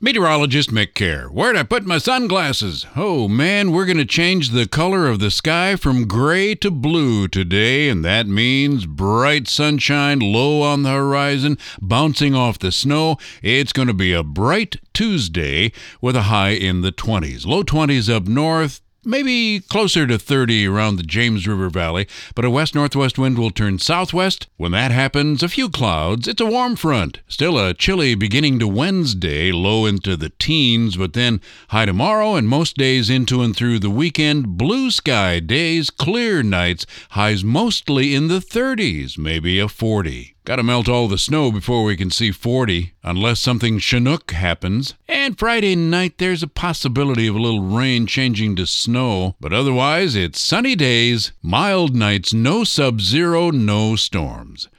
Meteorologist Mick Kerr. Where'd I put my sunglasses? Oh man, we're going to change the color of the sky from gray to blue today, and that means bright sunshine low on the horizon, bouncing off the snow. It's going to be a bright Tuesday with a high in the 20s. Low 20s up north. Maybe closer to 30 around the James River Valley, but a west-northwest wind will turn southwest. When that happens, a few clouds. It's a warm front. Still a chilly beginning to Wednesday, low into the teens, but then high tomorrow and most days into and through the weekend. Blue sky days, clear nights, highs mostly in the 30s, maybe a 40. Gotta melt all the snow before we can see 40, unless something Chinook happens. And Friday night, there's a possibility of a little rain changing to snow. But otherwise, it's sunny days, mild nights, no sub-zero, no storms.